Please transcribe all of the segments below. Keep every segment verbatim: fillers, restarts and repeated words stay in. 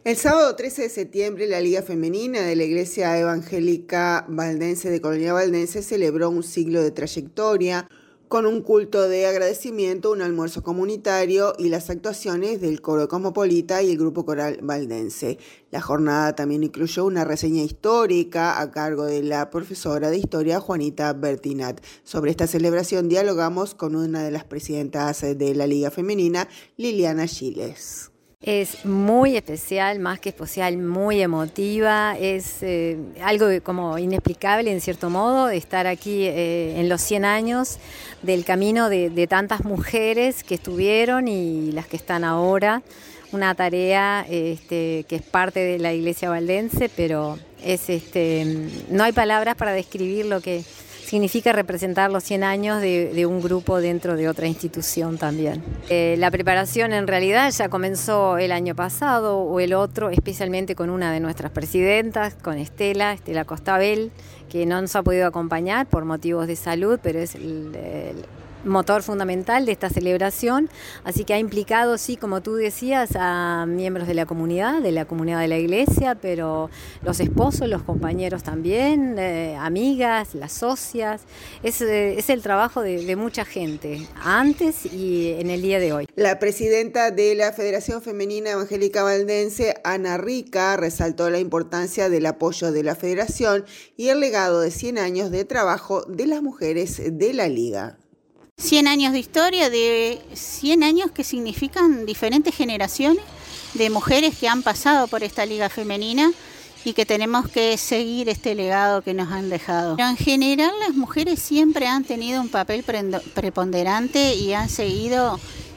El sábado trece de septiembre, la Liga Femenina de la Iglesia Evangélica Valdense de Colonia Valdense celebró un siglo de trayectoria con un culto de agradecimiento, un almuerzo comunitario y las actuaciones del Coro Cosmopolita y el Grupo Coral Valdense. La jornada también incluyó una reseña histórica a cargo de la profesora de Historia Juanita Bertinat. Sobre esta celebración dialogamos con una de las presidentas de la Liga Femenina, Liliana Giles. Es muy especial, más que especial, muy emotiva, es eh, algo como inexplicable en cierto modo, estar aquí eh, en los cien años del camino de, de tantas mujeres que estuvieron y las que están ahora, una tarea este, que es parte de la Iglesia Valdense, pero es, este, no hay palabras para describir lo que significa representar los cien años de, de un grupo dentro de otra institución también. Eh, la preparación en realidad ya comenzó el año pasado o el otro, especialmente con una de nuestras presidentas, con Estela, Estela Costabel, que no nos ha podido acompañar por motivos de salud, pero es el, el motor fundamental de esta celebración, así que ha implicado, sí, como tú decías, a miembros de la comunidad, de la comunidad de la iglesia, pero los esposos, los compañeros también, eh, amigas, las socias, es, eh, es el trabajo de, de mucha gente, antes y en el día de hoy. La presidenta de la Federación Femenina Evangélica Valdense, Ana Rica, resaltó la importancia del apoyo de la Federación y el legado de cien años de trabajo de las mujeres de la Liga. cien años de historia, de cien años que significan diferentes generaciones de mujeres que han pasado por esta liga femenina y que tenemos que seguir este legado que nos han dejado. Pero en general las mujeres siempre han tenido un papel preponderante y han seguido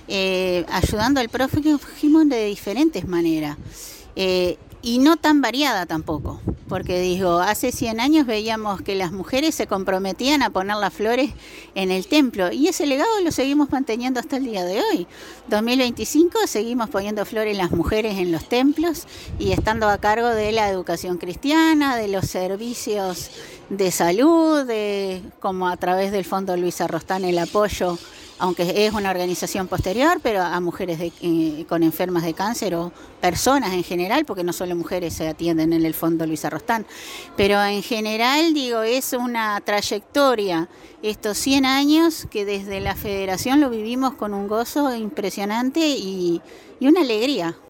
eh, ayudando al prójimo de diferentes maneras. Eh, y no tan variada tampoco, porque digo, hace cien años veíamos que las mujeres se comprometían a poner las flores en el templo y ese legado lo seguimos manteniendo hasta el día de hoy. dos mil veinticinco seguimos poniendo flores las mujeres en los templos y estando a cargo de la educación cristiana, de los servicios de salud, de como a través del Fondo Luis Arrostán el apoyo, aunque es una organización posterior, pero a mujeres de, eh, con enfermas de cáncer o personas en general, porque no solo mujeres se atienden en el Fondo Luis Arrostán, pero en general, digo, es una trayectoria, estos cien años que desde la Federación lo vivimos con un gozo impresionante y, y una alegría.